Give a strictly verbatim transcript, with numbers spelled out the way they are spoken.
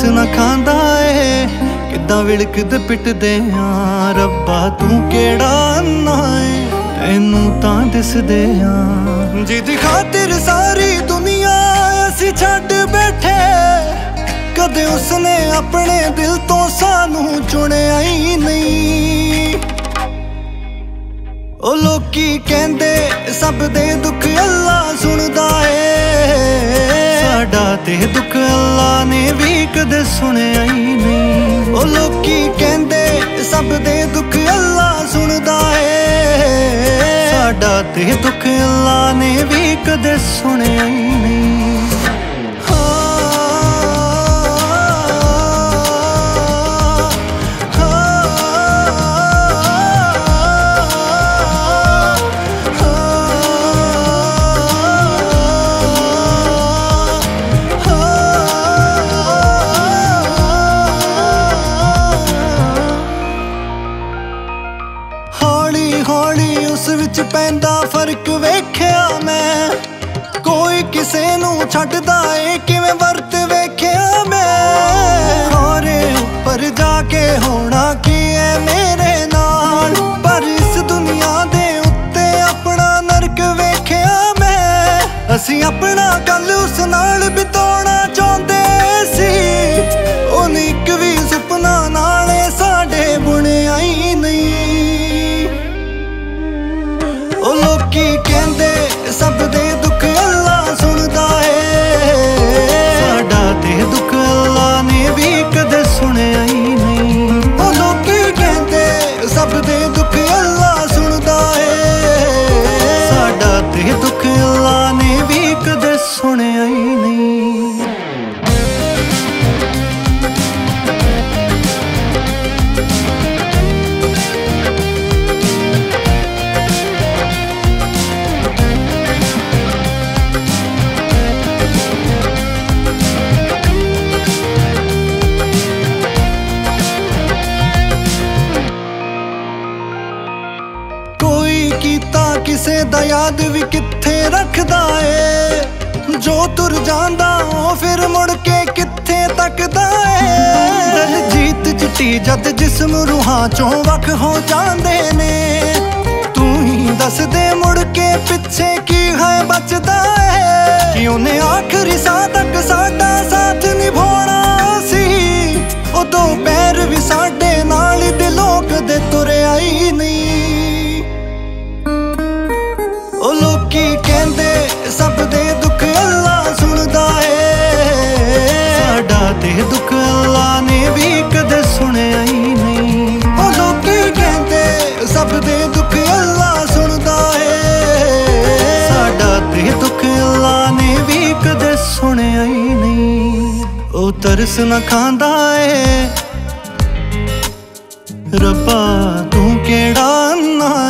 ना खांदा ए किद्दां विड़कदे पिटदे आ रब्बा तू केड़ा अन्ना ए तैनू तां दिसदे आ जिदी खातिर सारी दुनिया असी छड्ड बैठे कदे उसने अपने दिल तो सानू चुनिया ही नहीं। ओ लोकी कहंदे सब दे दुख अल्लाह सुनदा ए साडा ते दुख अल्लाह ने भी कदे सुनिया ही नहीं। ओ लोकी कहंदे सब दे दुख अल्लाह सुनदा ए साडा ते दुख अल्लाह ने भी कदे सुनिया ही नहीं। हौली उस विच पैंदा फर्क वेख्या मैं कोई किसे नू छड्डदा ए किवें वर्त वेख्या मैं। खौरे उपर जाके होना की है मेरे नाल पर इस दुनिया दे उत्ते अपना नरक वेख्या मैं। असी अपना कल उस नाल बिताउणा चाहुंदे सी ओने इक भी सुपना नाले साडे बुणिया ही नहीं। ओ लोकी कहंदे सब दे दुख अल्लाह सुनदा ए साडा ते दुख अल्लाह ने भी कदे सुनिया ही नहीं। ओ लोकी कहंदे सब दे दुख अल्लाह सुनदा ए साडा ते दुख अल्लाह ने भी कदे सुनिया ही नहीं। कीता किसे दा याद भी कित्थे रखदा ए जो तुर जांदा ओ फिर मुड़ के कित्थे तकदा ए। दलजीत चिट्टी जद जिस्म रूहां चों वख हो जांदे ने तू ही दस दे मुड़ के पिछे की है बचदा ए। कि उन्हें आखिरी साह तक साडा साथ निभाउणा सी ओ दो पैर भी साडे नाल दिलों कदे तुरिया ही नहीं। ओ लोकी कहंदे सब दे दुख अल्लाह सुनदा ए साडा ते दुख अल्लाह ने भी कदे सुनिया ही नहीं। ओ लोकी कहंदे सब दे दुख अल्लाह सुनदा ए साडा ते दुख अल्लाह ने भी कदे सुनिया ही नहीं। ओ तरस ना खांदा ए रब्बा तू केड़ा अन्ना